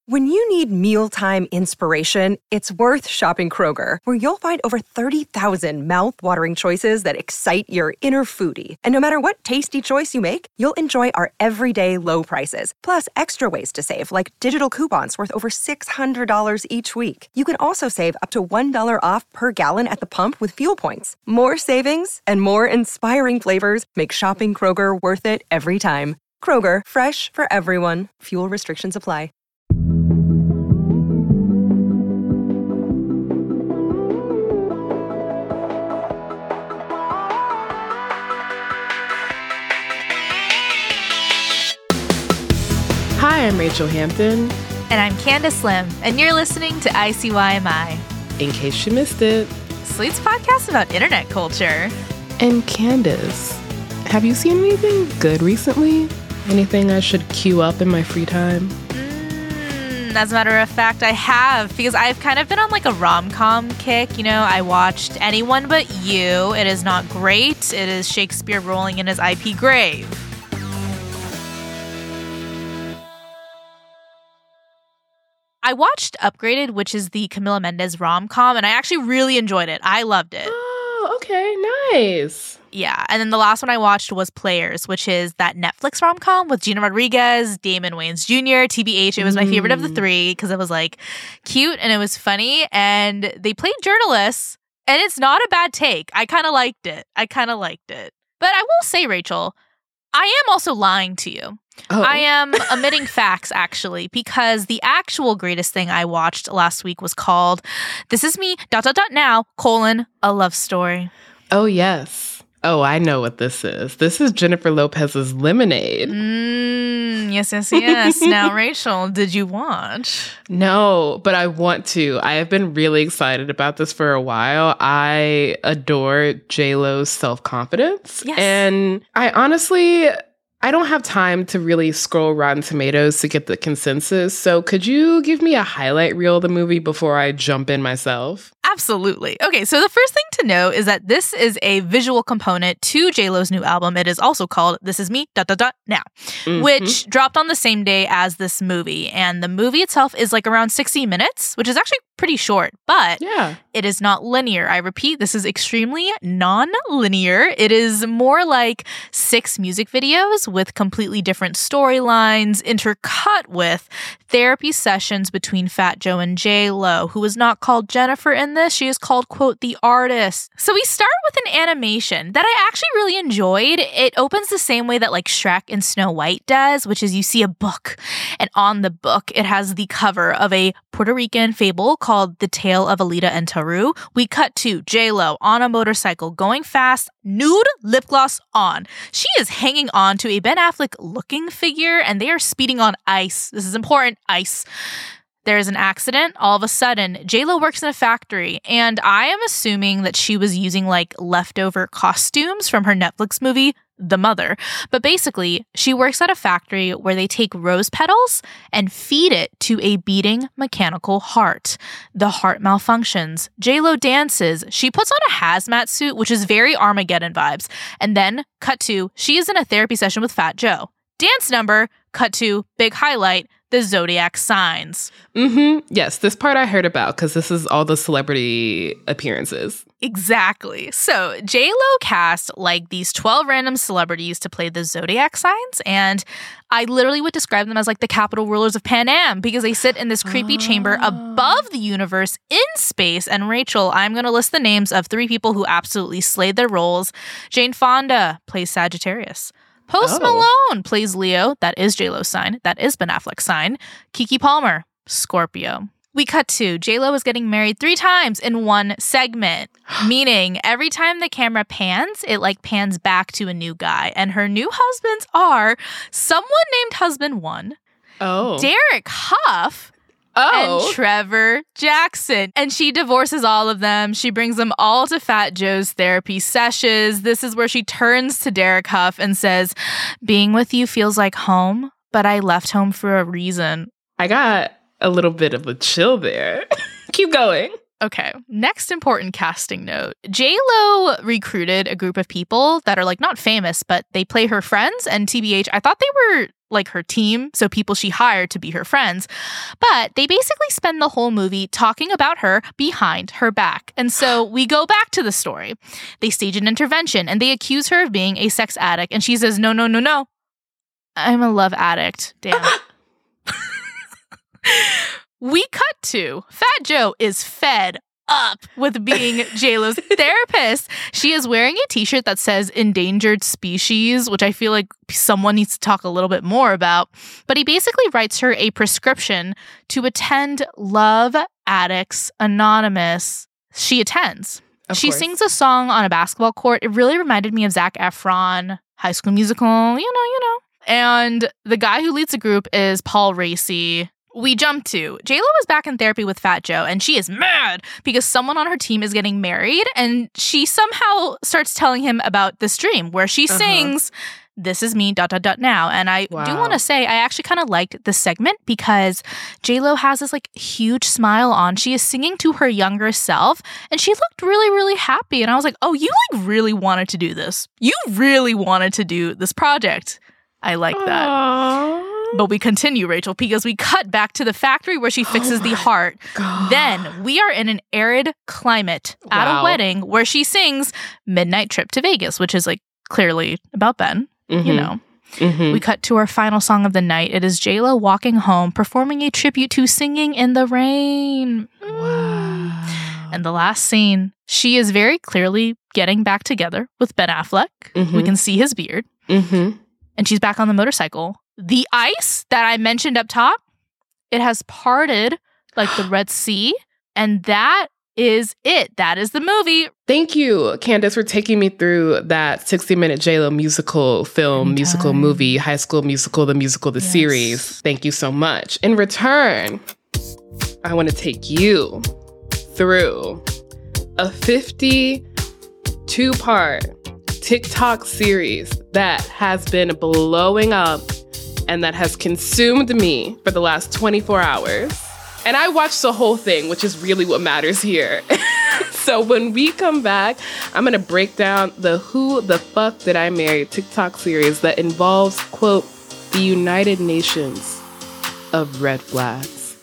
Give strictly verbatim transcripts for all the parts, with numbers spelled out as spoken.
When you need mealtime inspiration, it's worth shopping Kroger, where you'll find over thirty thousand mouth-watering choices that excite your inner foodie. And no matter what tasty choice you make, you'll enjoy our everyday low prices, plus extra ways to save, like digital coupons worth over six hundred dollars each week. You can also save up to one dollar off per gallon at the pump with fuel points. More savings and more inspiring flavors make shopping Kroger worth it every time. Kroger, fresh for everyone. Fuel restrictions apply. Hi, I'm Rachel Hampton. And I'm Candace Slim, and you're listening to I C Y M I. In case you missed it. Slate's podcast about internet culture. And Candace, have you seen anything good recently? Anything I should queue up in my free time? Mm, as a matter of fact, I have, because I've kind of been on like a rom-com kick. You know, I watched Anyone But You. It is not great. It is Shakespeare rolling in his I P grave. I watched Upgraded, which is the Camila Mendes rom-com, and I actually really enjoyed it. I loved it. Oh, okay, nice. Yeah, and then the last one I watched was Players, which is that Netflix rom-com with Gina Rodriguez, Damon Wayans Junior, T B H. It was my favorite of the three because it was like cute and it was funny, and they played journalists, and it's not a bad take. I kind of liked it. I kind of liked it. But I will say, Rachel, I am also lying to you. Oh. I am omitting facts, actually, because the actual greatest thing I watched last week was called This Is Me, dot, dot, dot, now, colon, a love story. Oh, yes. Oh, I know what this is. This is Jennifer Lopez's Lemonade. Mm, yes, yes, yes. Now, Rachel, did you watch? No, but I want to. I have been really excited about this for a while. I adore J-Lo's self-confidence. Yes. And I honestly... I don't have time to really scroll Rotten Tomatoes to get the consensus, so could you give me a highlight reel of the movie before I jump in myself? Absolutely. Okay, so the first thing to know is that this is a visual component to J-Lo's new album. It is also called This Is Me, dot, dot, dot, now, mm-hmm. which dropped on the same day as this movie. And the movie itself is like around sixty minutes, which is actually pretty short, but yeah. It is not linear. I repeat, this is extremely non-linear. It is more like six music videos with completely different storylines intercut with therapy sessions between Fat Joe and J-Lo, who is not called Jennifer in this. She is called, quote, the artist. So we start with an animation that I actually really enjoyed. It opens the same way that like Shrek and Snow White does, which is you see a book, and on the book, it has the cover of a Puerto Rican fable called The Tale of Alita and Taru. We cut to J-Lo on a motorcycle going fast, nude, lip gloss on. She is hanging on to a Ben Affleck looking figure, and they are speeding on ice. This is important, ice. There is an accident. All of a sudden, J-Lo works in a factory, and I am assuming that she was using like leftover costumes from her Netflix movie, The Mother. But basically, she works at a factory where they take rose petals and feed it to a beating mechanical heart. The heart malfunctions. J-Lo dances. She puts on a hazmat suit, which is very Armageddon vibes. And then, cut to, she is in a therapy session with Fat Joe. Dance number, cut to, big highlight, the zodiac signs. Mm-hmm. Yes, this part I heard about because this is all the celebrity appearances. Exactly. So J-Lo cast like these twelve random celebrities to play the zodiac signs, and I literally would describe them as like the capital rulers of Pan Am because they sit in this creepy oh. chamber above the universe in space. And Rachel, I'm going to list the names of three people who absolutely slayed their roles. Jane Fonda plays Sagittarius. Post oh. Malone plays Leo. That is J-Lo's sign. That is Ben Affleck's sign. Keke Palmer, Scorpio. We cut to J-Lo is getting married three times in one segment, meaning every time the camera pans, it like pans back to a new guy. And her new husbands are someone named husband one, oh. Derek Huff, Oh. and Trevor Jackson. And she divorces all of them. She brings them all to Fat Joe's therapy sessions. This is where she turns to Derek Huff and says, being with you feels like home, but I left home for a reason. I got a little bit of a chill there. Keep going. Okay, next important casting note. J-Lo recruited a group of people that are like not famous, but they play her friends. And T B H, I thought they were like her team, so people she hired to be her friends. But they basically spend the whole movie talking about her behind her back. And so we go back to the story. They stage an intervention and they accuse her of being a sex addict. And she says, no, no, no, no. I'm a love addict. Damn. We cut to Fat Joe is fed up with being J-Lo's therapist. She is wearing a t-shirt that says endangered species, which I feel like someone needs to talk a little bit more about. But he basically writes her a prescription to attend Love Addicts Anonymous. She attends. Of she course. sings a song on a basketball court. It really reminded me of Zac Efron, High School Musical, you know, you know. And the guy who leads the group is Paul Raci. We jump to J-Lo is back in therapy with Fat Joe, and she is mad because someone on her team is getting married, and she somehow starts telling him about this dream where she uh-huh. sings, "This is me, dot, dot, dot, now." And I wow. do want to say I actually kind of liked this segment because J-Lo has this like huge smile on. She is singing to her younger self, and she looked really, really happy. And I was like, oh, you like really wanted to do this. You really wanted to do this project. I like that. Aww. But we continue, Rachel, because we cut back to the factory where she fixes oh the heart. God. Then we are in an arid climate at wow. a wedding where she sings Midnight Trip to Vegas, which is like clearly about Ben, mm-hmm. you know. Mm-hmm. We cut to our final song of the night. It is J-Lo walking home, performing a tribute to Singing in the Rain. Wow. And the last scene, she is very clearly getting back together with Ben Affleck. Mm-hmm. We can see his beard. Mm-hmm. And she's back on the motorcycle. The ice that I mentioned up top, it has parted like the Red Sea. And that is it. That is the movie. Thank you, Candace, for taking me through that sixty-minute J-Lo musical film, Anytime. musical movie, High School Musical, the musical, the yes. series. Thank you so much. In return, I want to take you through a fifty-two part TikTok series that has been blowing up and that has consumed me for the last twenty-four hours. And I watched the whole thing, which is really what matters here. So when we come back, I'm going to break down the Who the Fuck Did I Marry TikTok series that involves, quote, the United Nations of red flags.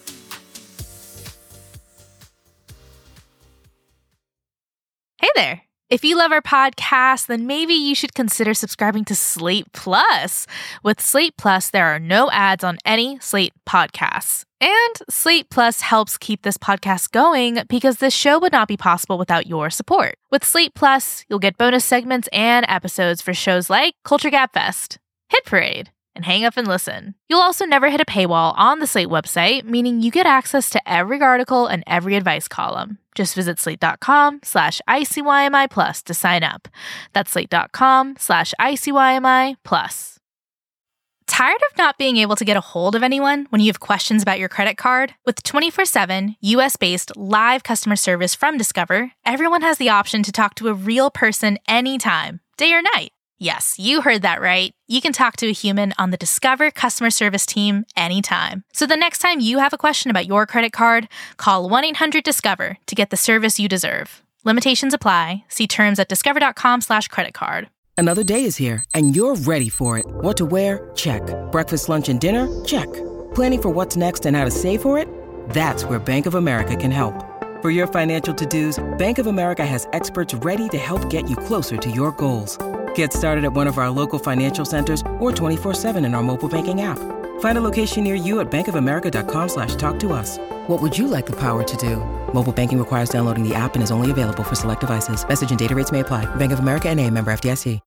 Hey there. If you love our podcast, then maybe you should consider subscribing to Slate Plus. With Slate Plus, there are no ads on any Slate podcasts. And Slate Plus helps keep this podcast going because this show would not be possible without your support. With Slate Plus, you'll get bonus segments and episodes for shows like Culture Gap Fest, Hit Parade, and Hang Up and Listen. You'll also never hit a paywall on the Slate website, meaning you get access to every article and every advice column. Just visit slate.com slash ICYMI plus to sign up. That's slate.com slash ICYMI plus. Tired of not being able to get a hold of anyone when you have questions about your credit card? With twenty-four seven, U S-based live customer service from Discover, everyone has the option to talk to a real person anytime, day or night. Yes, you heard that right. You can talk to a human on the Discover customer service team anytime. So the next time you have a question about your credit card, call one eight hundred discover to get the service you deserve. Limitations apply. See terms at discover.com slash credit card. Another day is here, and you're ready for it. What to wear? Check. Breakfast, lunch, and dinner? Check. Planning for what's next and how to save for it? That's where Bank of America can help. For your financial to-dos, Bank of America has experts ready to help get you closer to your goals. Get started at one of our local financial centers or twenty-four seven in our mobile banking app. Find a location near you at bankofamerica.com slash talk to us. What would you like the power to do? Mobile banking requires downloading the app and is only available for select devices. Message and data rates may apply. Bank of America N A, member F D I C.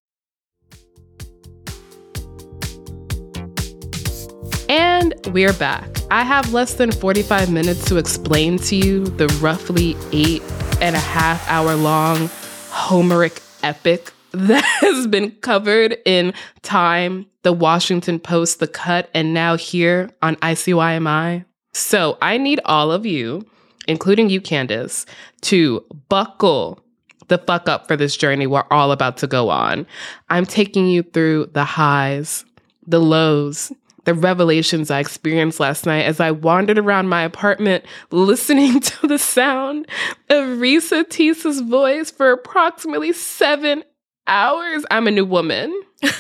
And we're back. I have less than forty-five minutes to explain to you the roughly eight and a half hour long Homeric epic that has been covered in Time, The Washington Post, The Cut, and now here on I C Y M I. So I need all of you, including you, Candace, to buckle the fuck up for this journey we're all about to go on. I'm taking you through the highs, the lows, the revelations I experienced last night as I wandered around my apartment listening to the sound of Risa Teesa's voice for approximately seven hours. I'm a new woman.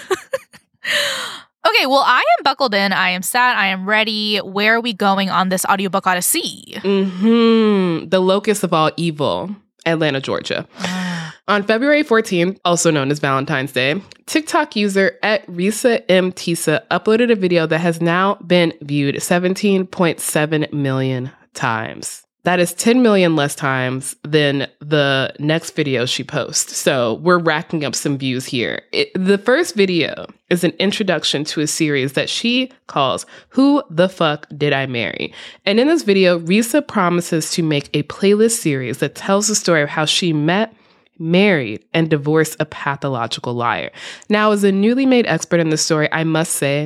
Okay, well, I am buckled in. I am set. I am ready. Where are we going on this audiobook odyssey? Mm-hmm. The locus of all evil, Atlanta, Georgia. On February fourteenth, also known as Valentine's Day, TikTok user at Risa M. Teesa uploaded a video that has now been viewed seventeen point seven million times. That is ten million less times than the next video she posts. So we're racking up some views here. It, the first video is an introduction to a series that she calls Who the Fuck Did I Marry? And in this video, Risa promises to make a playlist series that tells the story of how she met, married, and divorced a pathological liar. Now, as a newly made expert in the story, I must say,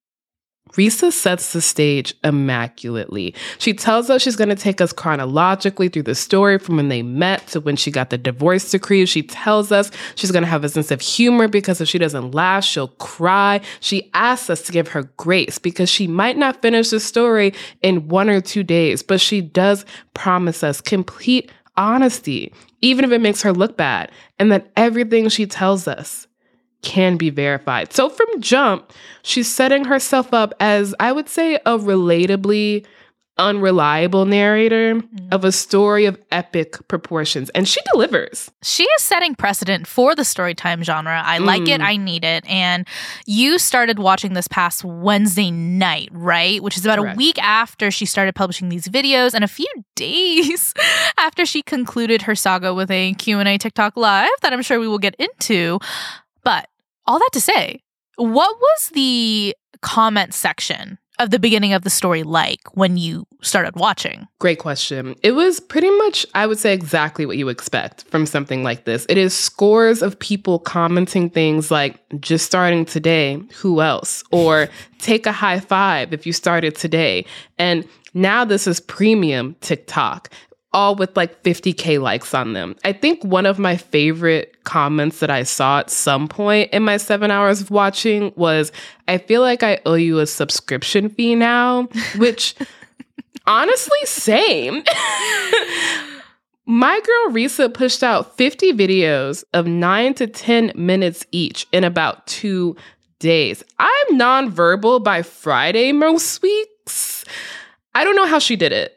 Risa sets the stage immaculately. She tells us she's going to take us chronologically through the story from when they met to when she got the divorce decree. She tells us she's going to have a sense of humor because if she doesn't laugh, she'll cry. She asks us to give her grace because she might not finish the story in one or two days, but she does promise us complete honesty, even if it makes her look bad, and that everything she tells us can be verified. So from jump, she's setting herself up as, I would say, a relatably unreliable narrator mm. of a story of epic proportions. And she delivers. She is setting precedent for the storytime genre. I like mm. it. I need it. And you started watching this past Wednesday night, right? Which is about Correct. a week after she started publishing these videos and a few days after she concluded her saga with a Q and A TikTok live that I'm sure we will get into. But all that to say, what was the comment section of the beginning of the story like when you started watching? Great question. It was pretty much, I would say, exactly what you expect from something like this. It is scores of people commenting things like, just starting today, who else? Or take a high five if you started today. And now this is premium TikTok, all with like fifty K likes on them. I think one of my favorite comments that I saw at some point in my seven hours of watching was, I feel like I owe you a subscription fee now, which honestly, same. My girl Risa pushed out fifty videos of nine to ten minutes each in about two days. I'm nonverbal by Friday most weeks. I don't know how she did it.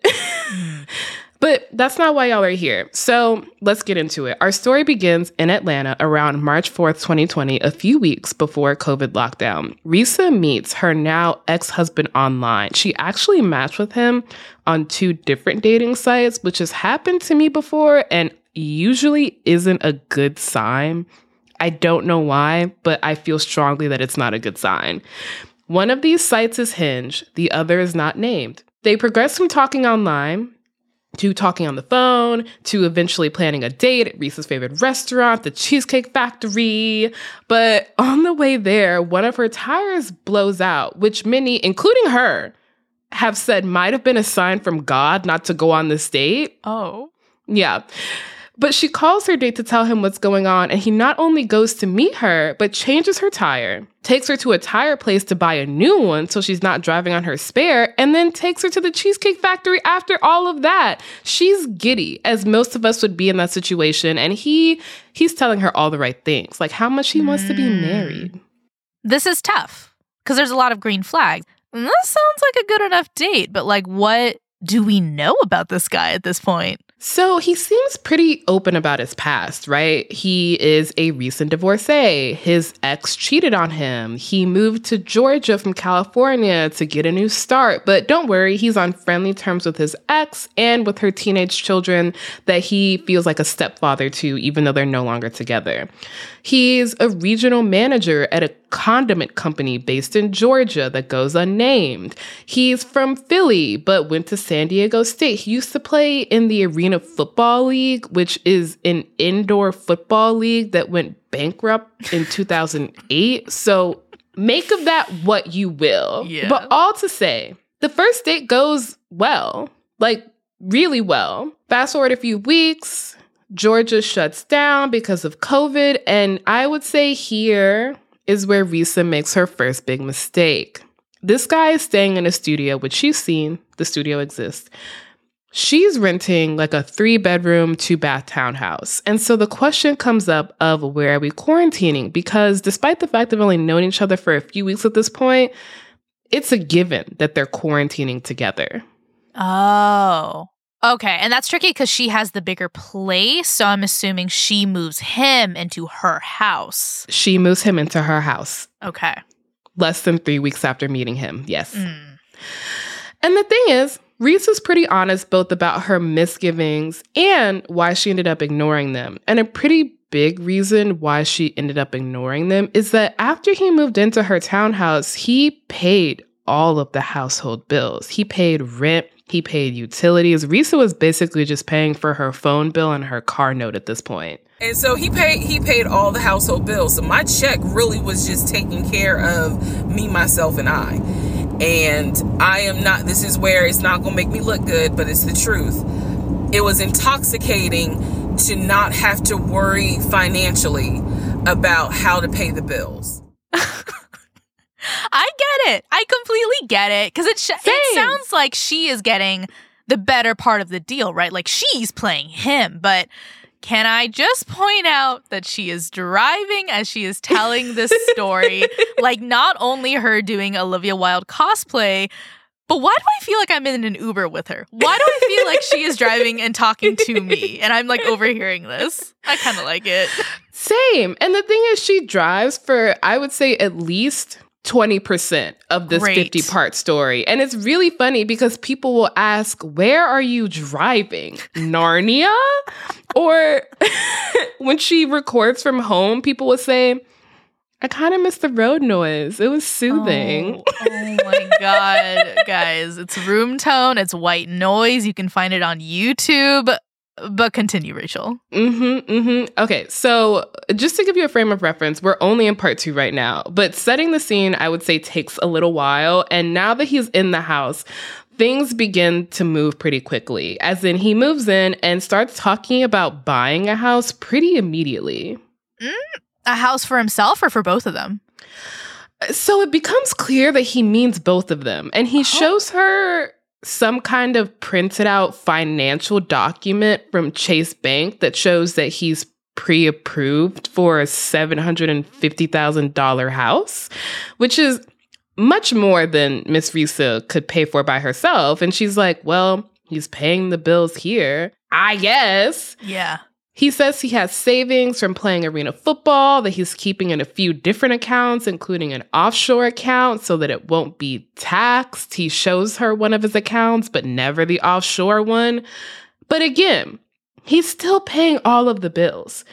But that's not why y'all are here. So let's get into it. Our story begins in Atlanta around March fourth, twenty twenty, a few weeks before COVID lockdown. Risa meets her now ex-husband online. She actually matched with him on two different dating sites, which has happened to me before and usually isn't a good sign. I don't know why, but I feel strongly that it's not a good sign. One of these sites is Hinge. The other is not named. They progress from talking online to talking on the phone, to eventually planning a date at Risa's favorite restaurant, the Cheesecake Factory. But on the way there, one of her tires blows out, which many, including her, have said might have been a sign from God not to go on this date. Oh. Yeah. But she calls her date to tell him what's going on, and he not only goes to meet her, but changes her tire, takes her to a tire place to buy a new one so she's not driving on her spare, and then takes her to the Cheesecake Factory after all of that. She's giddy, as most of us would be in that situation, and he he's telling her all the right things, like how much he mm. wants to be married. This is tough, because there's a lot of green flags. And that sounds like a good enough date, but like, what do we know about this guy at this point? So he seems pretty open about his past, right? He is a recent divorcee. His ex cheated on him. He moved to Georgia from California to get a new start. But don't worry, he's on friendly terms with his ex and with her teenage children that he feels like a stepfather to, even though they're no longer together. He's a regional manager at a condiment company based in Georgia that goes unnamed. He's from Philly, but went to San Diego State. He used to play in the Arena Football League, which is an indoor football league that went bankrupt in two thousand eight. So make of that what you will. Yeah. But all to say, the first date goes well, like really well. Fast forward a few weeks, Georgia shuts down because of COVID. And I would say here is where Risa makes her first big mistake. this guy is staying in a studio, which she's seen. The studio exists. She's renting like a three bedroom, two bath townhouse. And so the question comes up of where are we quarantining? Because despite the fact they've only known each other for a few weeks at this point, it's a given that they're quarantining together. Oh, okay. And that's tricky because she has the bigger place. So I'm assuming she moves him into her house. She moves him into her house. Okay. Less than three weeks after meeting him. Yes. Mm. And the thing is, Reese is pretty honest both about her misgivings and why she ended up ignoring them. And a pretty big reason why she ended up ignoring them is that after he moved into her townhouse, he paid all of the household bills. He paid rent, he paid utilities. Reese was basically just paying for her phone bill and her car note at this point. And so he paid he paid all the household bills. So my check really was just taking care of me, myself, and I. And I am not, this is where it's not going to make me look good, but it's the truth. It was intoxicating to not have to worry financially about how to pay the bills. I get it. I completely get it. Because it, sh- it sounds like she is getting the better part of the deal, right? Like she's playing him. But can I just point out that she is driving as she is telling this story? Like not only her doing Olivia Wilde cosplay, but why do I feel like I'm in an Uber with her? Why do I feel like she is driving and talking to me? And I'm like overhearing this. I kind of like it. Same. And the thing is, she drives for, I would say, at least twenty percent of this Great. fifty-part story. And it's really funny because people will ask, where are you driving? Narnia? Or when she records from home, people will say, I kind of miss the road noise. It was soothing. Oh, oh my God, guys. It's room tone. It's white noise. You can find it on YouTube. But continue, Rachel. Mm-hmm, mm-hmm. Okay, so just to give you a frame of reference, we're only in part two right now. But setting the scene, I would say, takes a little while. And now that he's in the house, things begin to move pretty quickly. As in, he moves in and starts talking about buying a house pretty immediately. Mm, a house for himself or for both of them? So it becomes clear that he means both of them. And he shows her some kind of printed out financial document from Chase Bank that shows that he's pre-approved for a seven hundred fifty thousand dollars house, which is much more than Miss Risa could pay for by herself. And she's like, well, he's paying the bills here, I guess. Yeah. He says he has savings from playing arena football that he's keeping in a few different accounts, including an offshore account so that it won't be taxed. He shows her one of his accounts, but never the offshore one. But again, he's still paying all of the bills.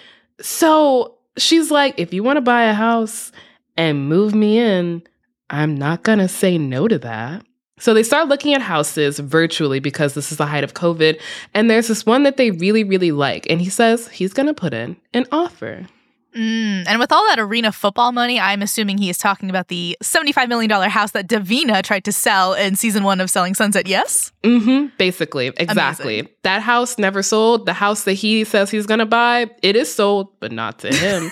So she's like, if you want to buy a house and move me in, I'm not going to say no to that. So they start looking at houses virtually because this is the height of COVID. And there's this one that they really, really like. And he says he's going to put in an offer. Mm, and with all that arena football money, I'm assuming he is talking about the seventy-five million dollars house that Davina tried to sell in season one of Selling Sunset, yes? Mm-hmm. Basically. Exactly. Amazing. That house never sold. The house that he says he's going to buy, it is sold, but not to him.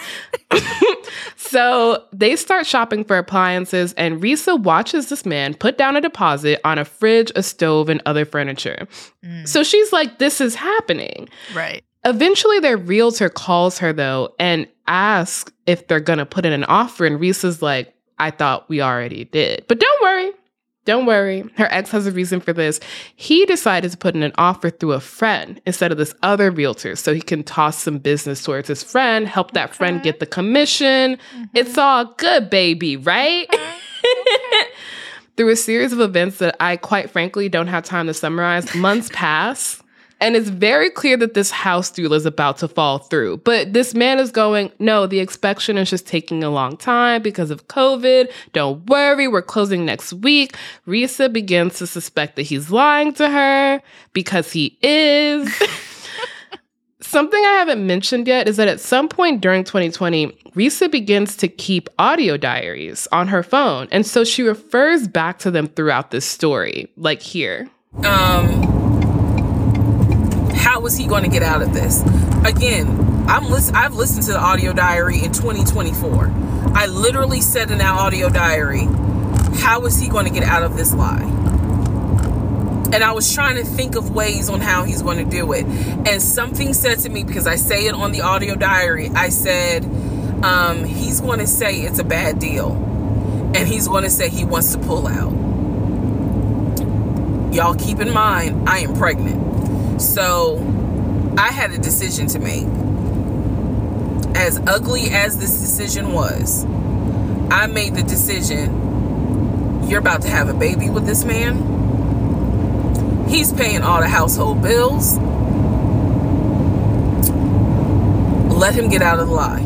So they start shopping for appliances, and Risa watches this man put down a deposit on a fridge, a stove, and other furniture. Mm. So she's like, this is happening. Right. Eventually, their realtor calls her, though, and asks if they're going to put in an offer. And Risa's like, I thought we already did. But don't worry. Don't worry. Her ex has a reason for this. He decided to put in an offer through a friend instead of this other realtor so he can toss some business towards his friend, help that okay. friend get the commission. Mm-hmm. It's all good, baby, right? Okay. Through a series of events that I, quite frankly, don't have time to summarize, months pass. And it's very clear that this house deal is about to fall through. But this man is going, no, the inspection is just taking a long time because of COVID. Don't worry, we're closing next week. Risa begins to suspect that he's lying to her because he is. Something I haven't mentioned yet is that at some point during twenty twenty, Risa begins to keep audio diaries on her phone. And so she refers back to them throughout this story, like here. Um... How was he going to get out of this? Again, I'm listen- I've listened to the audio diary in twenty twenty-four. I literally said in that audio diary, How is he going to get out of this lie? And I was trying to think of ways on how he's going to do it. And something said to me, because I say it on the audio diary, I said, um, he's going to say it's a bad deal. And he's going to say he wants to pull out. Y'all keep in mind, I am pregnant. So I had a decision to make. As ugly as this decision was, I made the decision, you're about to have a baby with this man. He's paying all the household bills. Let him get out of the lie.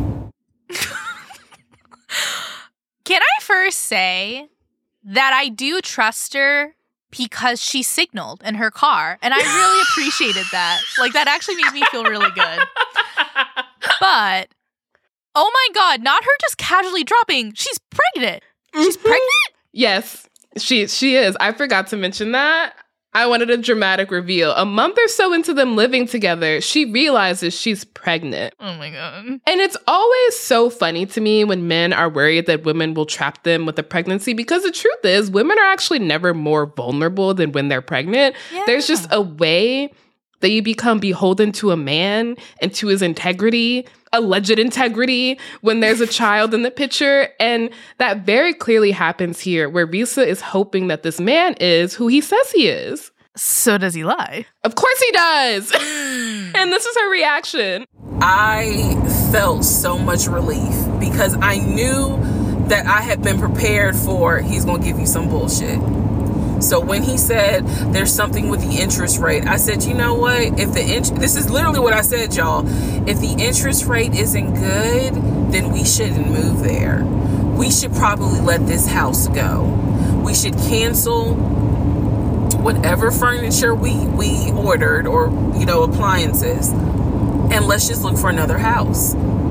Can I first say that I do trust her because she signaled in her car, and I really appreciated that. Like, that actually made me feel really good. But, oh my God, not her just casually dropping. She's pregnant. She's pregnant? Yes, she she is. I forgot to mention that. I wanted a dramatic reveal. A month or so into them living together, she realizes she's pregnant. Oh my God. And it's always so funny to me when men are worried that women will trap them with a pregnancy, because the truth is, women are actually never more vulnerable than when they're pregnant. Yeah. There's just a way that you become beholden to a man and to his integrity, alleged integrity, when there's a child in the picture. And that very clearly happens here, where Risa is hoping that this man is who he says he is. So does he lie? Of course he does. And this is her reaction. I felt so much relief because I knew that I had been prepared for he's going to give you some bullshit. So when he said there's something with the interest rate, I said, you know what? If the int- this is literally what I said, y'all. If the interest rate isn't good, then we shouldn't move there. We should probably let this house go. We should cancel whatever furniture we, we ordered, or, you know, appliances, and let's just look for another house.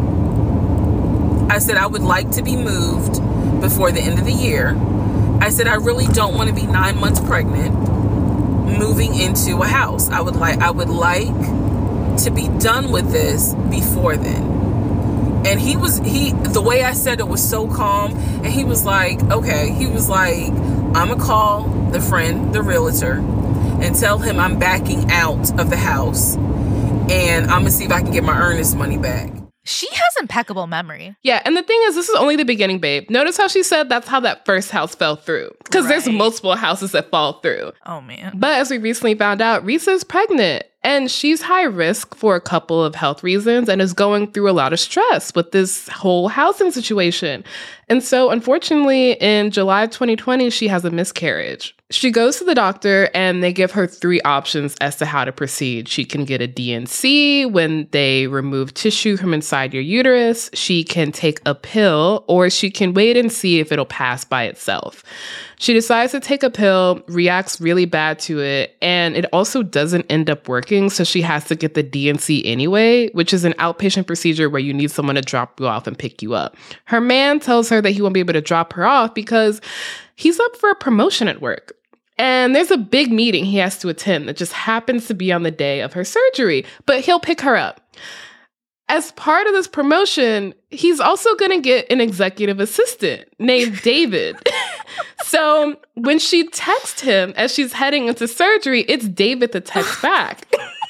I said I would like to be moved before the end of the year. I said, I really don't want to be nine months pregnant moving into a house. I would like, I would like to be done with this before then. And he was, he, the way I said it was so calm. And he was like, okay. He was like, I'm going to call the friend, the realtor, and tell him I'm backing out of the house. And I'm going to see if I can get my earnest money back. She has impeccable memory. Yeah, and the thing is, this is only the beginning, babe. Notice how she said that's how that first house fell through. Because right. There's multiple houses that fall through. Oh, man. But as we recently found out, Risa's pregnant. And she's high risk for a couple of health reasons and is going through a lot of stress with this whole housing situation. And so, unfortunately, in July twenty twenty, she has a miscarriage. She goes to the doctor and they give her three options as to how to proceed. She can get a D N C when they remove tissue from inside your uterus. She can take a pill, or she can wait and see if it'll pass by itself. She decides to take a pill, reacts really bad to it, and it also doesn't end up working, so she has to get the D N C anyway, which is an outpatient procedure where you need someone to drop you off and pick you up. Her man tells her that he won't be able to drop her off because he's up for a promotion at work. And there's a big meeting he has to attend that just happens to be on the day of her surgery, but he'll pick her up. As part of this promotion, he's also going to get an executive assistant named David. So when she texts him as she's heading into surgery, it's David that texts back.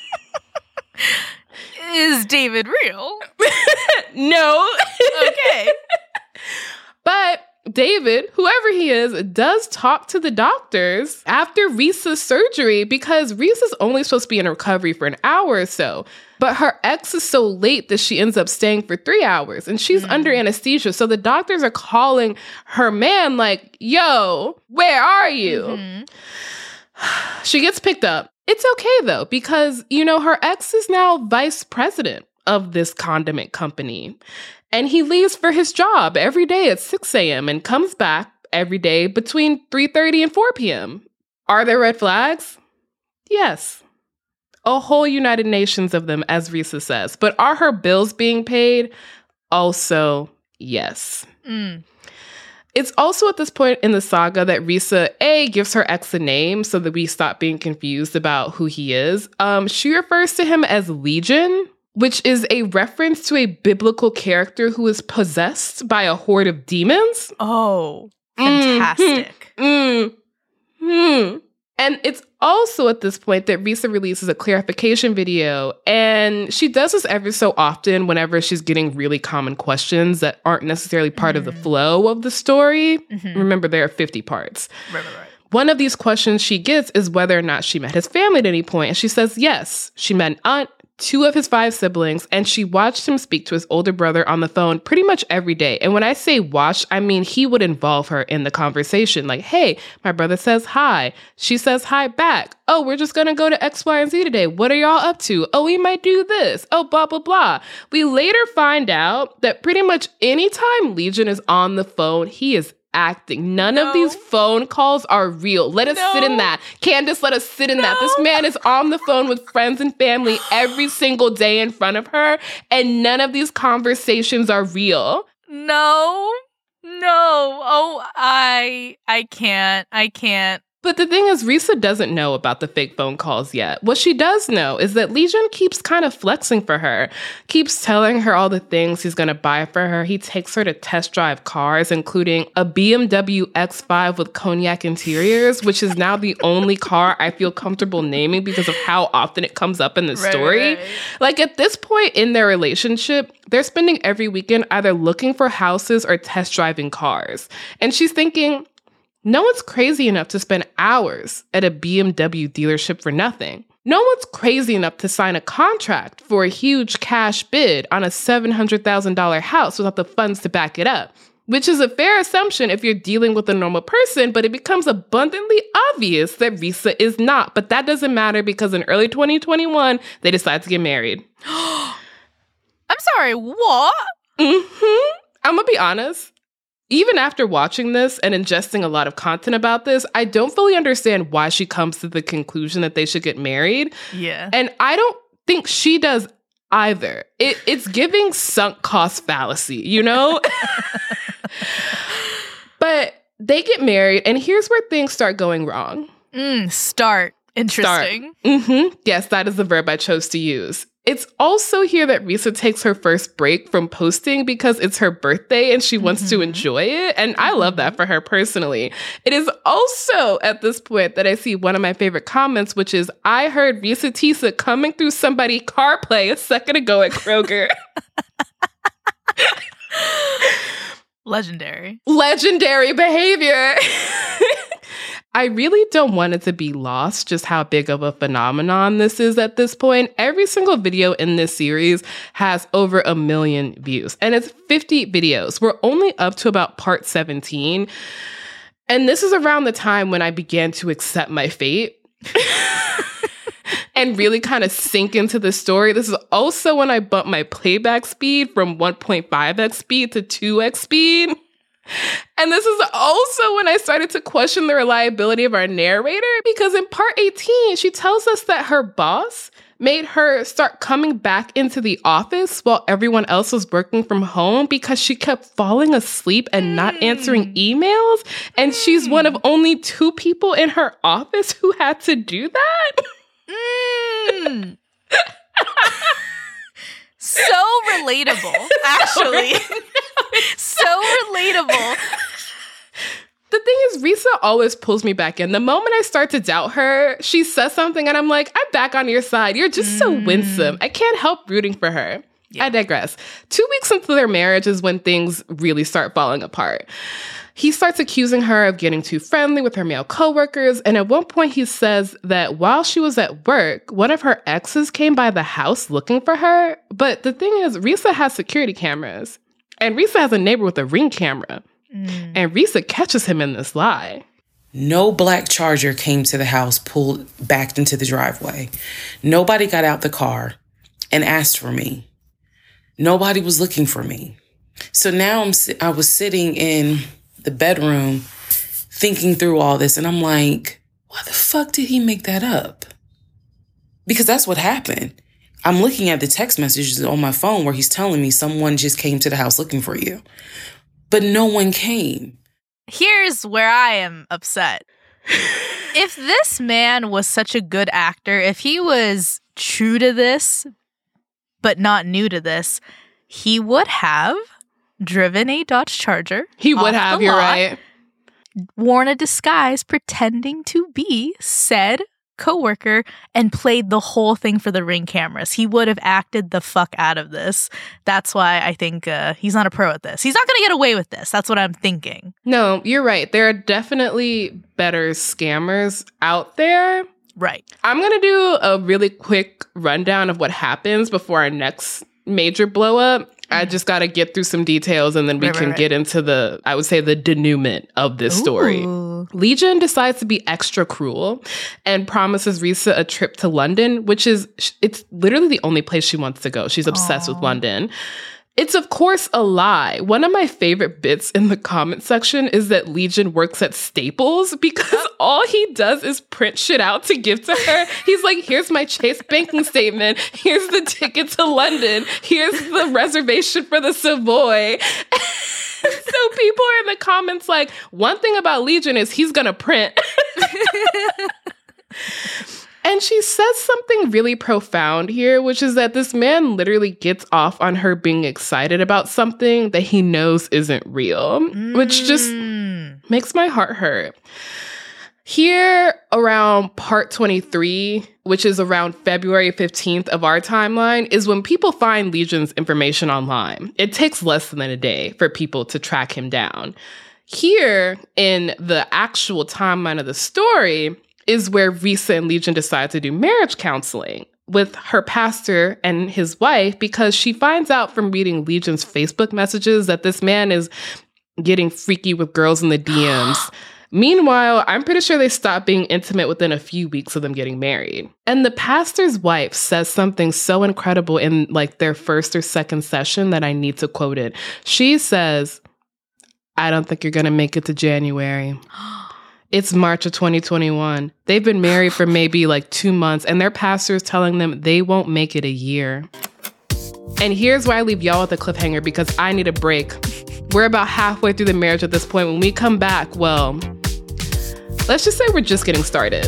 Is David real? No. Okay. But David, whoever he is, does talk to the doctors after Risa's surgery, because Risa's only supposed to be in recovery for an hour or so. But her ex is so late that she ends up staying for three hours and she's mm. under anesthesia. So the doctors are calling her man like, yo, where are you? Mm-hmm. She gets picked up. It's okay, though, because, you know, her ex is now vice president of this condiment company. And he leaves for his job every day at six a.m. and comes back every day between three thirty and four p.m. Are there red flags? Yes. A whole United Nations of them, as Risa says. But are her bills being paid? Also, yes. Mm. It's also at this point in the saga that Risa, A, gives her ex a name so that we stop being confused about who he is. Um, she refers to him as Legion, which is a reference to a biblical character who is possessed by a horde of demons. Oh. Fantastic. Mm-hmm. Mm-hmm. And it's also at this point that Risa releases a clarification video, and she does this every so often whenever she's getting really common questions that aren't necessarily part mm-hmm. of the flow of the story. Mm-hmm. Remember, there are fifty parts. Right, right, right. One of these questions she gets is whether or not she met his family at any point, and she says yes. She met an aunt, two of his five siblings, and she watched him speak to his older brother on the phone pretty much every day. And when I say watch, I mean he would involve her in the conversation. Like, hey, my brother says hi. She says hi back. Oh, we're just going to go to X, Y, and Z today. What are y'all up to? Oh, we might do this. Oh, blah, blah, blah. We later find out that pretty much anytime Legion is on the phone, he is acting. None no. of these phone calls are real. Let us no. sit in that. Candace, let us sit in no. that. This man is on the phone with friends and family every single day in front of her, and none of these conversations are real. No. No. Oh, I I can't. I can't. But the thing is, Risa doesn't know about the fake phone calls yet. What she does know is that Legion keeps kind of flexing for her, keeps telling her all the things he's going to buy for her. He takes her to test drive cars, including a B M W X five with cognac interiors, which is now the only car I feel comfortable naming because of how often it comes up in the right, story. Right. Like, at this point in their relationship, they're spending every weekend either looking for houses or test driving cars. And she's thinking, no one's crazy enough to spend hours at a B M W dealership for nothing. No one's crazy enough to sign a contract for a huge cash bid on a seven hundred thousand dollars house without the funds to back it up, which is a fair assumption if you're dealing with a normal person, but it becomes abundantly obvious that Risa is not. But that doesn't matter because in early twenty twenty-one, they decide to get married. I'm sorry, what? Mm-hmm. I'm gonna be honest. Even after watching this and ingesting a lot of content about this, I don't fully understand why she comes to the conclusion that they should get married. Yeah. And I don't think she does either. It, it's giving sunk cost fallacy, you know? But they get married, and here's where things start going wrong. Mm, start. Interesting. Start. Mm-hmm. Yes, that is the verb I chose to use. It's also here that Risa takes her first break from posting because it's her birthday and she wants mm-hmm. to enjoy it. And I love that for her personally. It is also at this point that I see one of my favorite comments, which is, I heard Risa Tisa coming through somebody's CarPlay a second ago at Kroger. Legendary. Legendary behavior. I really don't want it to be lost just how big of a phenomenon this is at this point. Every single video in this series has over a million views, and it's fifty videos. We're only up to about part seventeen. And this is around the time when I began to accept my fate and really kind of sink into the story. This is also when I bumped my playback speed from one point five x speed to two x speed. And this is also when I started to question the reliability of our narrator, because in part eighteen, she tells us that her boss made her start coming back into the office while everyone else was working from home because she kept falling asleep and not answering emails. And mm. she's one of only two people in her office who had to do that. Mm. So relatable, actually. So relatable. The thing is, Risa always pulls me back in. The moment I start to doubt her, she says something and I'm like, I'm back on your side. You're just mm. so winsome. I can't help rooting for her. Yeah. I digress. Two weeks into their marriage is when things really start falling apart. He starts accusing her of getting too friendly with her male coworkers, and at one point he says that while she was at work, one of her exes came by the house looking for her. But the thing is, Risa has security cameras, and Risa has a neighbor with a Ring camera, mm. and Risa catches him in this lie. No black Charger came to the house, pulled back into the driveway. Nobody got out the car and asked for me. Nobody was looking for me. So now I'm I was sitting in the bedroom thinking through all this, and I'm like, why the fuck did he make that up? Because that's what happened. I'm looking at the text messages on my phone where he's telling me someone just came to the house looking for you. But no one came. Here's where I am upset. If this man was such a good actor, if he was true to this, but not new to this, he would have driven a Dodge Charger. He would have, you're right. worn a disguise pretending to be said coworker and played the whole thing for the Ring cameras. He would have acted the fuck out of this. That's why I think uh, he's not a pro at this. He's not going to get away with this. That's what I'm thinking. No, you're right. There are definitely better scammers out there. Right. I'm going to do a really quick rundown of what happens before our next major blow up. I just got to get through some details and then we right, can right, right. get into the, I would say, the denouement of this story. Ooh. Legion decides to be extra cruel and promises Risa a trip to London, which is, it's literally the only place she wants to go. She's obsessed Aww. with London. It's, of course, a lie. One of my favorite bits in the comment section is that Legion works at Staples because all he does is print shit out to give to her. He's like, here's my Chase banking statement. Here's the ticket to London. Here's the reservation for the Savoy. So people are in the comments like, one thing about Legion is he's going to print. And she says something really profound here, which is that this man literally gets off on her being excited about something that he knows isn't real, mm. which just makes my heart hurt. Here around part twenty-three, which is around February fifteenth of our timeline, is when people find Legion's information online. It takes less than a day for people to track him down. Here in the actual timeline of the story is where Risa and Legion decide to do marriage counseling with her pastor and his wife because she finds out from reading Legion's Facebook messages that this man is getting freaky with girls in the D Ms. Meanwhile, I'm pretty sure they stopped being intimate within a few weeks of them getting married. And the pastor's wife says something so incredible in like their first or second session that I need to quote it. She says, "I don't think you're going to make it to January." It's March of twenty twenty-one. They've been married for maybe like two months and their pastor is telling them they won't make it a year. And here's where I leave y'all with a cliffhanger because I need a break. We're about halfway through the marriage at this point. When we come back, well, let's just say we're just getting started.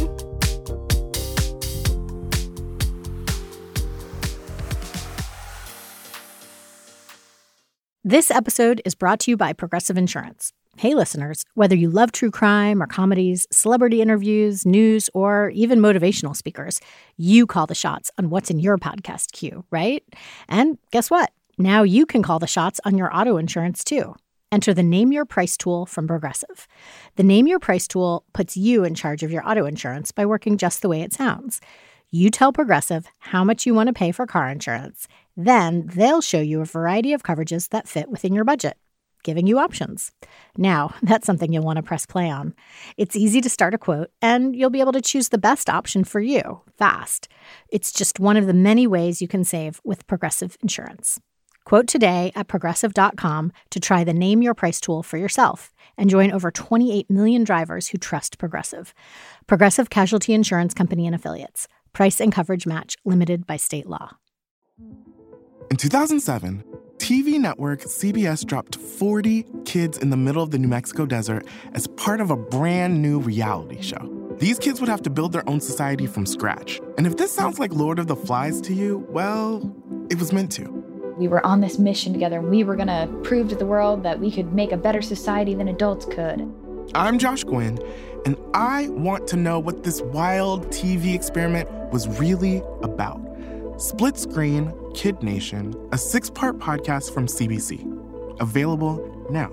This episode is brought to you by Progressive Insurance. Hey, listeners, whether you love true crime or comedies, celebrity interviews, news, or even motivational speakers, you call the shots on what's in your podcast queue, right? And guess what? Now you can call the shots on your auto insurance, too. Enter the Name Your Price tool from Progressive. The Name Your Price tool puts you in charge of your auto insurance by working just the way it sounds. You tell Progressive how much you want to pay for car insurance. Then they'll show you a variety of coverages that fit within your budget, giving you options. Now, that's something you'll want to press play on. It's easy to start a quote, and you'll be able to choose the best option for you, fast. It's just one of the many ways you can save with Progressive Insurance. Quote today at Progressive dot com to try the Name Your Price tool for yourself and join over twenty-eight million drivers who trust Progressive. Progressive Casualty Insurance Company and Affiliates. Price and coverage match limited by state law. In two thousand seven, T V network C B S dropped forty kids in the middle of the New Mexico desert as part of a brand new reality show. These kids would have to build their own society from scratch. And if this sounds like Lord of the Flies to you, well, it was meant to. We were on this mission together, and we were going to prove to the world that we could make a better society than adults could. I'm Josh Gwynn, and I want to know what this wild T V experiment was really about. Split Screen, Kid Nation, a six-part podcast from C B C. Available now.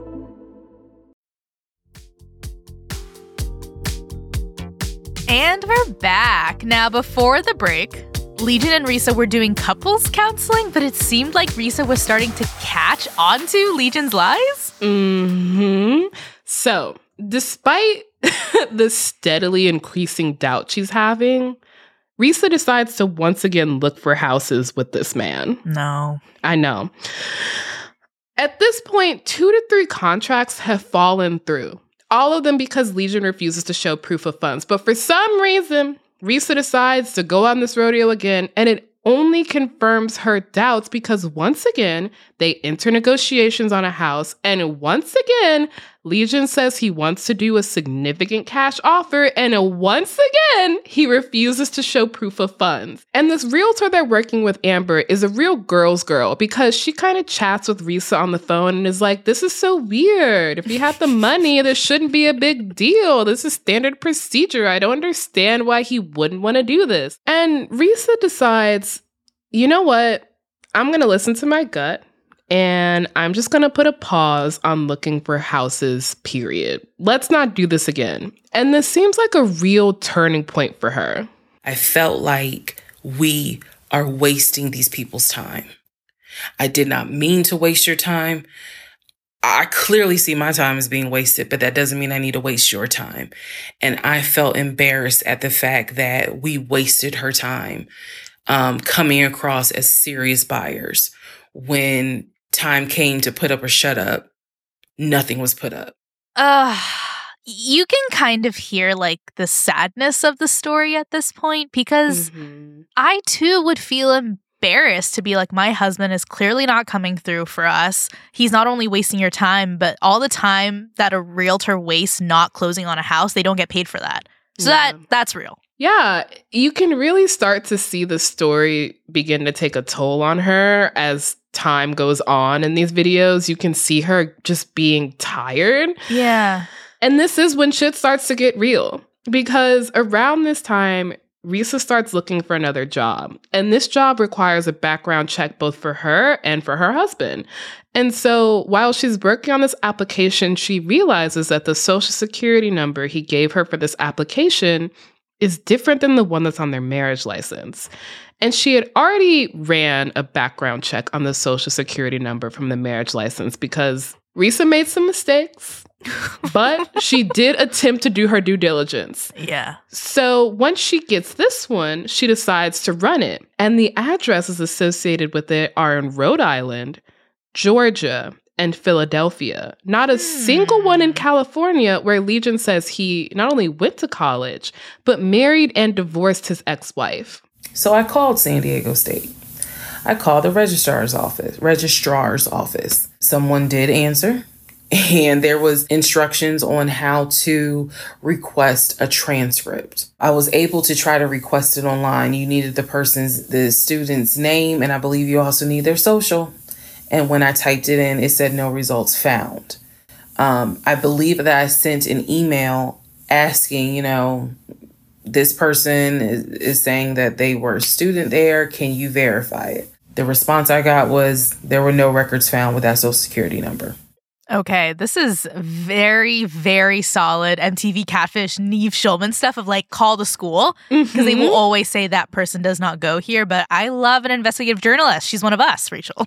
And we're back. Now, before the break, Legion and Risa were doing couples counseling, but it seemed like Risa was starting to catch onto Legion's lies. Mm-hmm. So, despite the steadily increasing doubt she's having, Risa decides to once again look for houses with this man. No. I know. At this point, two to three contracts have fallen through. All of them because Legion refuses to show proof of funds. But for some reason, Risa decides to go on this rodeo again, and it only confirms her doubts because once again, they enter negotiations on a house, and once again, Legion says he wants to do a significant cash offer, and once again, he refuses to show proof of funds. And this realtor they're working with, Amber, is a real girl's girl because she kind of chats with Risa on the phone and is like, this is so weird. If you have the money, this shouldn't be a big deal. This is standard procedure. I don't understand why he wouldn't want to do this. And Risa decides, you know what? I'm going to listen to my gut. And I'm just going to put a pause on looking for houses, period. Let's not do this again. And this seems like a real turning point for her. I felt like we are wasting these people's time. I did not mean to waste your time. I clearly see my time as being wasted, but that doesn't mean I need to waste your time. And I felt embarrassed at the fact that we wasted her time um, coming across as serious buyers when time came to put up or shut up, nothing was put up. Uh, you can kind of hear like the sadness of the story at this point because mm-hmm. I too would feel embarrassed to be like, my husband is clearly not coming through for us. He's not only wasting your time, but all the time that a realtor wastes not closing on a house, they don't get paid for that. So yeah. that that's real. Yeah, you can really start to see the story begin to take a toll on her as time goes on in these videos. You can see her just being tired. Yeah. And this is when shit starts to get real. Because around this time, Risa starts looking for another job. And this job requires a background check both for her and for her husband. And so while she's working on this application, she realizes that the social security number he gave her for this application is different than the one that's on their marriage license. And she had already ran a background check on the social security number from the marriage license because Risa made some mistakes, but she did attempt to do her due diligence. Yeah. So once she gets this one, she decides to run it. And the addresses associated with it are in Rhode Island, Georgia, and Philadelphia. Not a hmm. single one in California, where Legion says he not only went to college, but married and divorced his ex-wife. So I called San Diego State. I called the registrar's office, registrar's office. Someone did answer, and there was instructions on how to request a transcript. I was able to try to request it online. You needed the person's, the student's name, and I believe you also need their social. And when I typed it in, it said no results found. Um, I believe that I sent an email asking, you know, this person is, is saying that they were a student there. Can you verify it? The response I got was there were no records found with that social security number. Okay, this is very, very solid M T V Catfish Nev Schulman stuff of like, call the school, because mm-hmm. they will always say that person does not go here. But I love an investigative journalist. She's one of us, Rachel.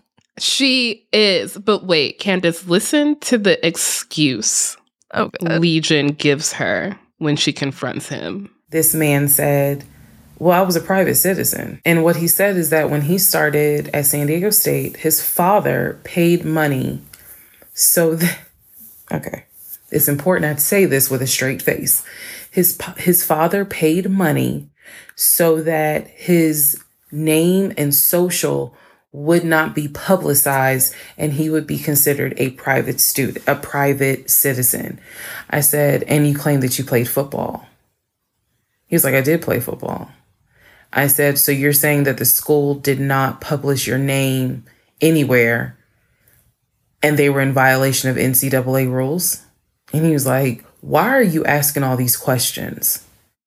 She is. But wait, Candace, listen to the excuse oh, Legion gives her when she confronts him. This man said, well, I was a private citizen. And what he said is that when he started at San Diego State, his father paid money so that, okay, it's important I say this with a straight face. His, his father paid money so that his name and social would not be publicized and he would be considered a private student, a private citizen. I said, and you claim that you played football. He was like, I did play football. I said, so you're saying that the school did not publish your name anywhere and they were in violation of N C double A rules? And he was like, why are you asking all these questions?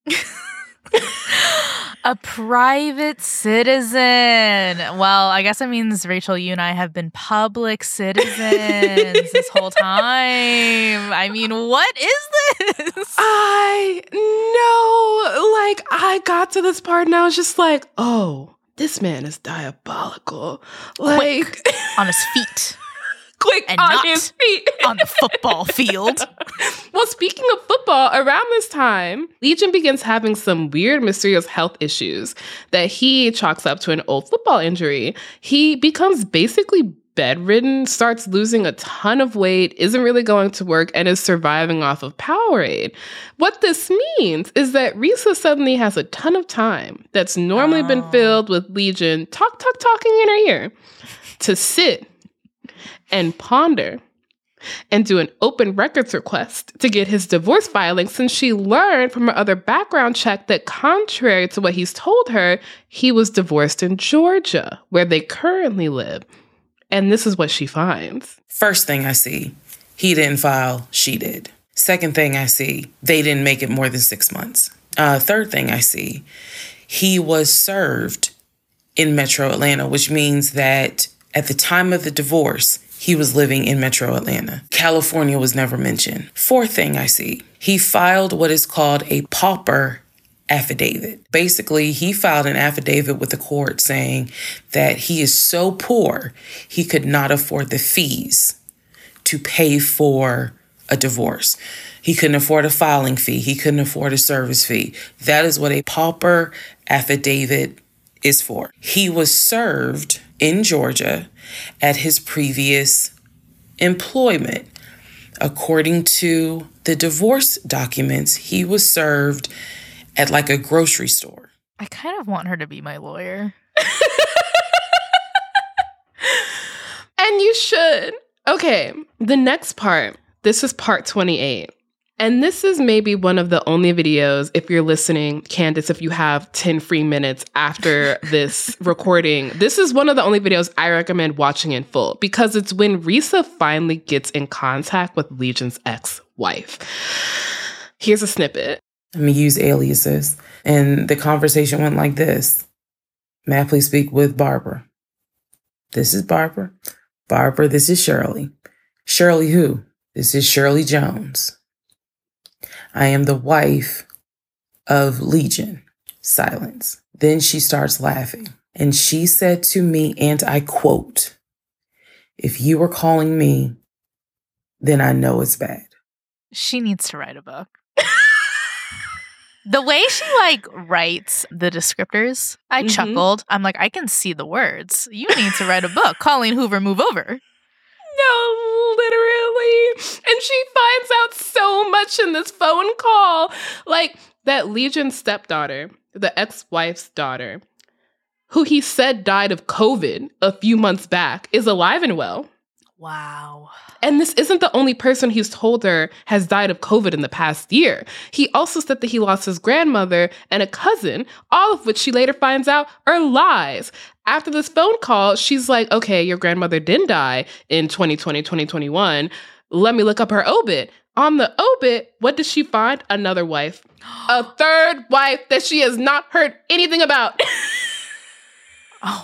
A private citizen. Well, I guess that means, Rachel, you and I have been public citizens this whole time. I mean, what is this? I know. Like, I got to this part and I was just like, oh, this man is diabolical. Like, quick on his feet. Quick and on not his feet. On the football field. Well, speaking of football, around this time, Legion begins having some weird, mysterious health issues that he chalks up to an old football injury. He becomes basically bedridden, starts losing a ton of weight, isn't really going to work, and is surviving off of Powerade. What this means is that Risa suddenly has a ton of time that's normally oh. been filled with Legion talk, talk, talking in her ear to sit and ponder and do an open records request to get his divorce filing, since she learned from her other background check that contrary to what he's told her, he was divorced in Georgia, where they currently live. And this is what she finds. First thing I see, he didn't file, she did. Second thing I see, they didn't make it more than six months. Uh, third thing I see, he was served in Metro Atlanta, which means that at the time of the divorce, he was living in Metro Atlanta. California was never mentioned. Fourth thing I see, he filed what is called a pauper affidavit. Basically, he filed an affidavit with the court saying that he is so poor, he could not afford the fees to pay for a divorce. He couldn't afford a filing fee. He couldn't afford a service fee. That is what a pauper affidavit is for. He was served in Georgia at his previous employment. According to the divorce documents, he was served at like a grocery store. I kind of want her to be my lawyer. And you should. Okay, the next part. This is part twenty-eight. And this is maybe one of the only videos, if you're listening, Candace, if you have ten free minutes after this recording, this is one of the only videos I recommend watching in full, because it's when Risa finally gets in contact with Legion's ex-wife. Here's a snippet. Let me use aliases. And the conversation went like this. May I please speak with Barbara? This is Barbara. Barbara, this is Shirley. Shirley who? This is Shirley Jones. I am the wife of Legion. Silence. Then she starts laughing. And she said to me, and I quote, "If you were calling me, then I know it's bad." She needs to write a book. The way she, like, writes the descriptors, I mm-hmm. chuckled. I'm like, I can see the words. You need to write a book. Colleen Hoover, move over. No, literally. And she finds out so much in this phone call. Like, that Legion's stepdaughter, the ex-wife's daughter, who he said died of COVID a few months back, is alive and well. Wow. And this isn't the only person he's told her has died of COVID in the past year. He also said that he lost his grandmother and a cousin, all of which she later finds out are lies. After this phone call, she's like, okay, your grandmother didn't die in twenty twenty, twenty twenty-one. Let me look up her obit. On the obit, what does she find? Another wife. A third wife that she has not heard anything about. Oh.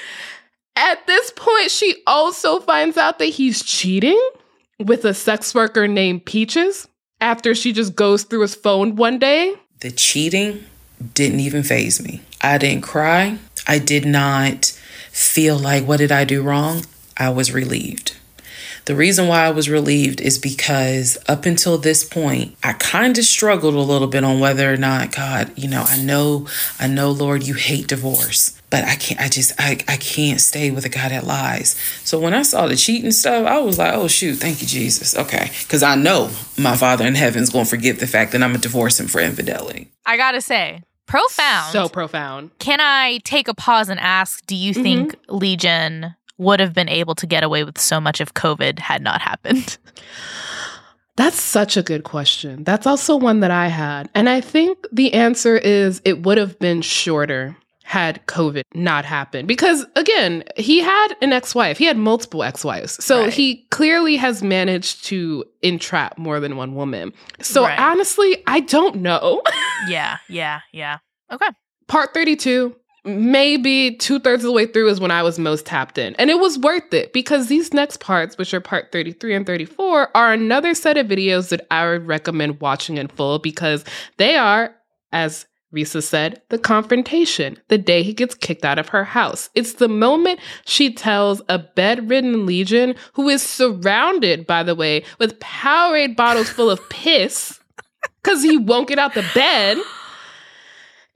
At this point, she also finds out that he's cheating with a sex worker named Peaches after she just goes through his phone one day. The cheating didn't even faze me. I didn't cry. I did not feel like, what did I do wrong? I was relieved. The reason why I was relieved is because up until this point, I kind of struggled a little bit on whether or not, God, you know, I know, I know, Lord, you hate divorce, but I can't, I just, I, I can't stay with a guy that lies. So when I saw the cheating stuff, I was like, oh, shoot, thank you, Jesus. Okay. Because I know my Father in heaven is going to forgive the fact that I'm going to divorce him for infidelity. I got to say, profound. So profound. Can I take a pause and ask, do you mm-hmm. think Legion would have been able to get away with so much if COVID had not happened? That's such a good question. That's also one that I had. And I think the answer is it would have been shorter had COVID not happened. Because again, he had an ex-wife. He had multiple ex-wives. So right. he clearly has managed to entrap more than one woman. So right. honestly, I don't know. yeah, yeah, yeah. Okay. Part thirty-two. Maybe two-thirds of the way through is when I was most tapped in. And it was worth it because these next parts, which are part thirty-three and thirty-four, are another set of videos that I would recommend watching in full because they are, as Risa said, the confrontation, the day he gets kicked out of her house. It's the moment she tells a bedridden Legion, who is surrounded, by the way, with Powerade bottles full of piss because he won't get out the bed.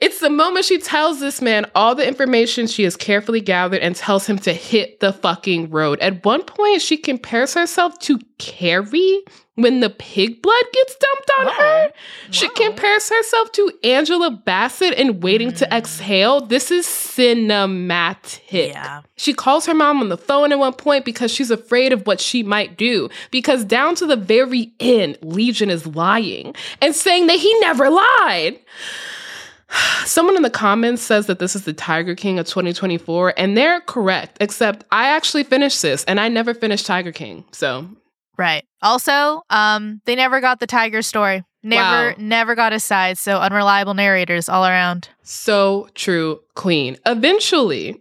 It's the moment she tells this man all the information she has carefully gathered and tells him to hit the fucking road. At one point, she compares herself to Carrie when the pig blood gets dumped on wow. her. She wow. compares herself to Angela Bassett in Waiting mm. to Exhale. This is cinematic. Yeah. She calls her mom on the phone at one point because she's afraid of what she might do. Because down to the very end, Legion is lying and saying that he never lied. Someone in the comments says that this is the Tiger King of twenty twenty-four, and they're correct, except I actually finished this, and I never finished Tiger King, so... Right. Also, um, they never got the tiger story. Never, wow. never got his side, so unreliable narrators all around. So true, Queen. Eventually,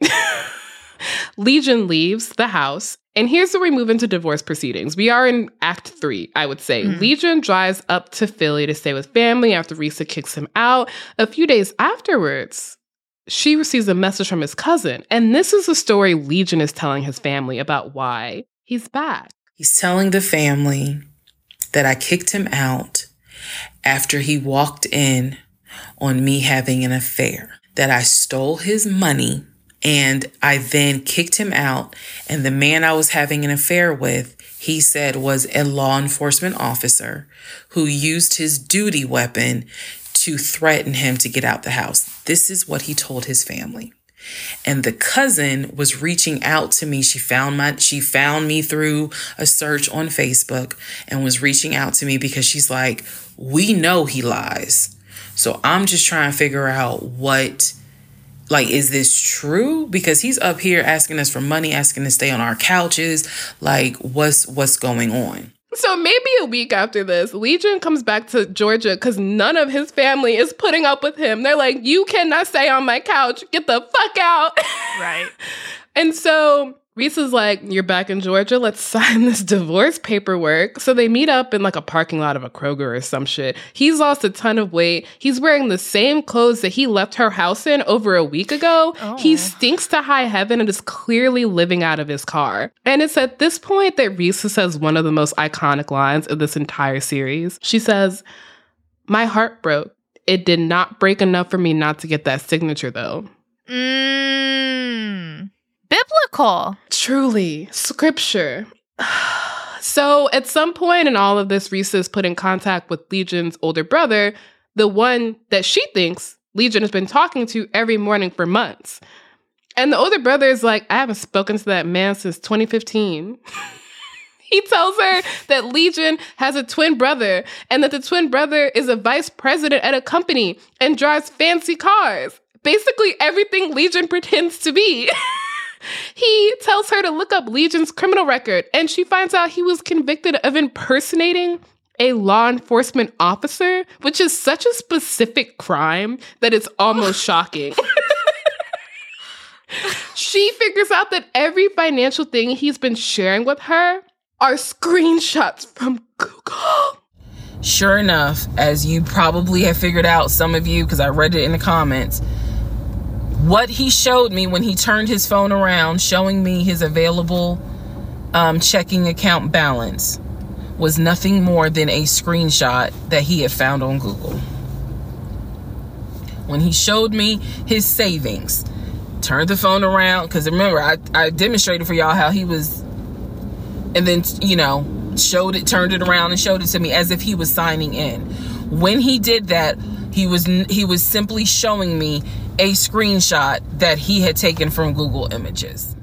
Legion leaves the house, and here's where we move into divorce proceedings. We are in Act Three, I would say. Mm-hmm. Legion drives up to Philly to stay with family after Risa kicks him out. A few days afterwards, she receives a message from his cousin, and this is the story Legion is telling his family about why he's back. He's telling the family that I kicked him out after he walked in on me having an affair, that I stole his money, and I then kicked him out, and the man I was having an affair with, he said was a law enforcement officer who used his duty weapon to threaten him to get out the house. This is what he told his family. And the cousin was reaching out to me. She found my, she found me through a search on Facebook and was reaching out to me because she's like, we know he lies. So I'm just trying to figure out what, like, is this true? Because he's up here asking us for money, asking to stay on our couches. Like, what's, what's going on? So maybe a week after this, Legion comes back to Georgia because none of his family is putting up with him. They're like, you cannot stay on my couch. Get the fuck out. Right. And so Risa's like, you're back in Georgia. Let's sign this divorce paperwork. So they meet up in like a parking lot of a Kroger or some shit. He's lost a ton of weight. He's wearing the same clothes that he left her house in over a week ago. Oh. He stinks to high heaven and is clearly living out of his car. And it's at this point that Risa says one of the most iconic lines of this entire series. She says, my heart broke. It did not break enough for me not to get that signature though. Mmm. Biblical. Truly. Scripture. So at some point in all of this, Risa is put in contact with Legion's older brother, the one that she thinks Legion has been talking to every morning for months. And the older brother is like, I haven't spoken to that man since twenty fifteen. He tells her that Legion has a twin brother and that the twin brother is a vice president at a company and drives fancy cars. Basically everything Legion pretends to be. He tells her to look up Legion's criminal record, and she finds out he was convicted of impersonating a law enforcement officer, which is such a specific crime that it's almost shocking. She figures out that every financial thing he's been sharing with her are screenshots from Google. Sure enough, as you probably have figured out, some of you, because I read it in the comments, what he showed me when he turned his phone around, showing me his available um, checking account balance, was nothing more than a screenshot that he had found on Google. When he showed me his savings, turned the phone around, because remember, I, I demonstrated for y'all how he was, and then, you know, showed it, turned it around and showed it to me as if he was signing in. When he did that, he was he was simply showing me a screenshot that he had taken from Google Images.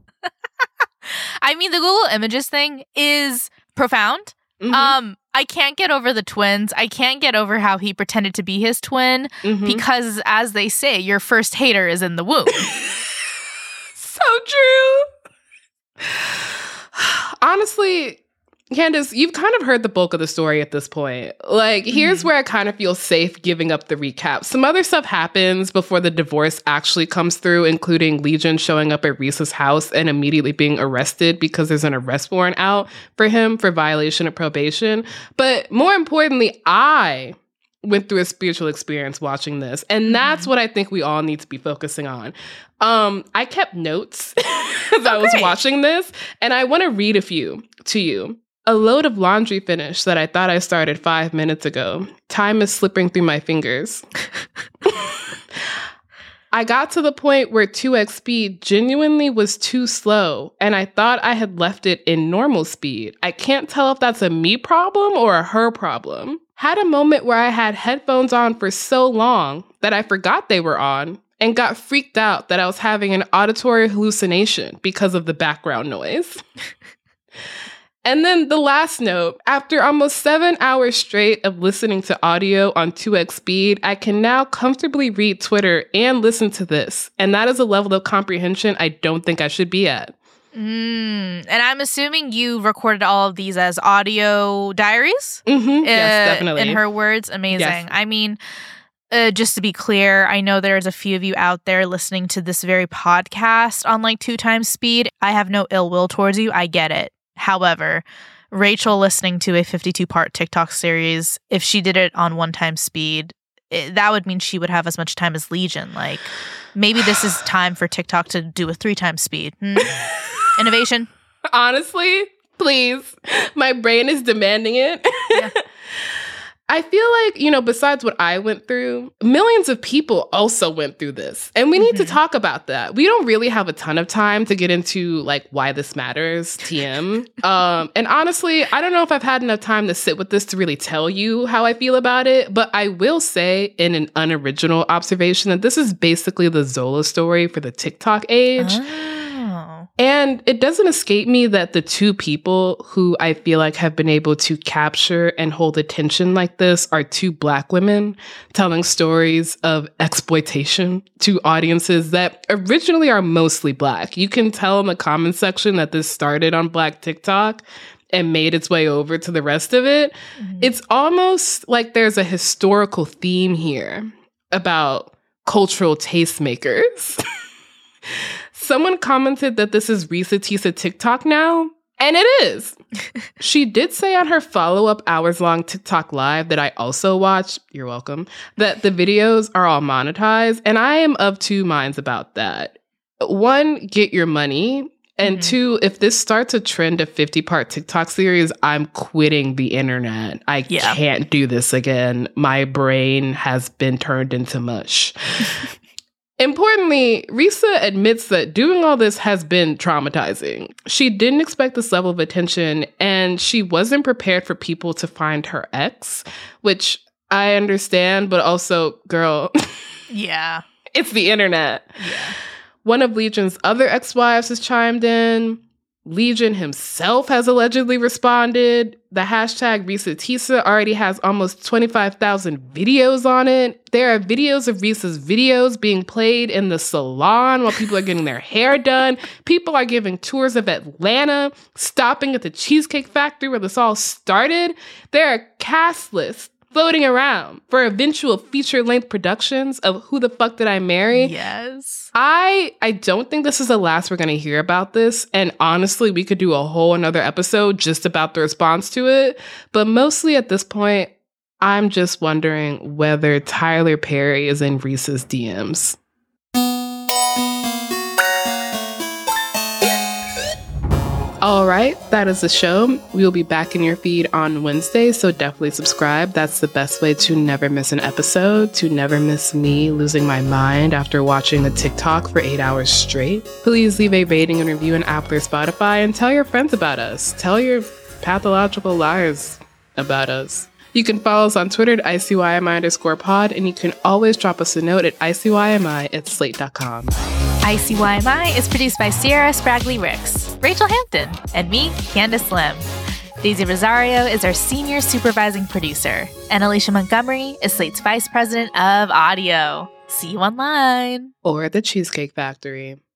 I mean, the Google Images thing is profound. Mm-hmm. Um, I can't get over the twins. I can't get over how he pretended to be his twin mm-hmm. because, as they say, your first hater is in the womb. So true. Honestly, Candace, you've kind of heard the bulk of the story at this point. Like, here's mm-hmm. where I kind of feel safe giving up the recap. Some other stuff happens before the divorce actually comes through, including Legion showing up at Risa's house and immediately being arrested because there's an arrest warrant out for him for violation of probation. But more importantly, I went through a spiritual experience watching this. And that's mm-hmm. what I think we all need to be focusing on. Um, I kept notes as oh, I was great. watching this, and I want to read a few to you. A load of laundry finished that I thought I started five minutes ago. Time is slipping through my fingers. I got to the point where two x speed genuinely was too slow, and I thought I had left it in normal speed. I can't tell if that's a me problem or a her problem. Had a moment where I had headphones on for so long that I forgot they were on and got freaked out that I was having an auditory hallucination because of the background noise. And then the last note, after almost seven hours straight of listening to audio on two x speed, I can now comfortably read Twitter and listen to this. And that is a level of comprehension I don't think I should be at. Mm, and I'm assuming you recorded all of these as audio diaries? Mm-hmm. Uh, yes, definitely. In her words, amazing. Yes. I mean, uh, just to be clear, I know there's a few of you out there listening to this very podcast on like two times speed. I have no ill will towards you. I get it. However, Rachel listening to a fifty-two part TikTok series, if she did it on one time speed, it, that would mean she would have as much time as Legion. Like, maybe this is time for TikTok to do a three times speed. Hmm? Innovation. Honestly, please. My brain is demanding it. Yeah. I feel like, you know, besides what I went through, millions of people also went through this. And we need mm-hmm. to talk about that. We don't really have a ton of time to get into like why this matters, T M. um, and honestly, I don't know if I've had enough time to sit with this to really tell you how I feel about it. But I will say in an unoriginal observation that this is basically the Zola story for the TikTok age. Oh. And it doesn't escape me that the two people who I feel like have been able to capture and hold attention like this are two Black women telling stories of exploitation to audiences that originally are mostly Black. You can tell in the comment section that this started on Black TikTok and made its way over to the rest of it. Mm-hmm. It's almost like there's a historical theme here about cultural tastemakers. Someone commented that this is Risa Tisa TikTok now, and it is. She did say on her follow-up hours-long TikTok live that I also watched, you're welcome, that the videos are all monetized, and I am of two minds about that. One, get your money, and mm-hmm. two, if this starts a trend of fifty part TikTok series, I'm quitting the internet. I yeah. can't do this again. My brain has been turned into mush. Importantly, Risa admits that doing all this has been traumatizing. She didn't expect this level of attention, and she wasn't prepared for people to find her ex, which I understand, but also, girl, yeah, it's the internet. Yeah. One of Legion's other ex-wives has chimed in. Legion himself has allegedly responded. The hashtag Risa Tisa already has almost twenty-five thousand videos on it. There are videos of Risa's videos being played in the salon while people are getting their hair done. People are giving tours of Atlanta, stopping at the Cheesecake Factory where this all started. There are cast lists floating around for eventual feature-length productions of Who the Fuck Did I Marry? Yes. I I don't think this is the last we're going to hear about this. And honestly, we could do a whole another episode just about the response to it. But mostly at this point, I'm just wondering whether Tyler Perry is in Risa's D Ms. All right, that is the show. We will be back in your feed on Wednesday, so definitely subscribe. That's the best way to never miss an episode, to never miss me losing my mind after watching a TikTok for eight hours straight. Please leave a rating and review on Apple or Spotify and tell your friends about us. Tell your pathological liars about us. You can follow us on Twitter at I C Y M I underscore pod, and you can always drop us a note at I C Y M I at slate dot com. I C Y M I is produced by Sierra Spragley Ricks, Rachel Hampton, and me, Candace Lim. Daisy Rosario is our senior supervising producer, and Alicia Montgomery is Slate's vice president of audio. See you online. Or at the Cheesecake Factory.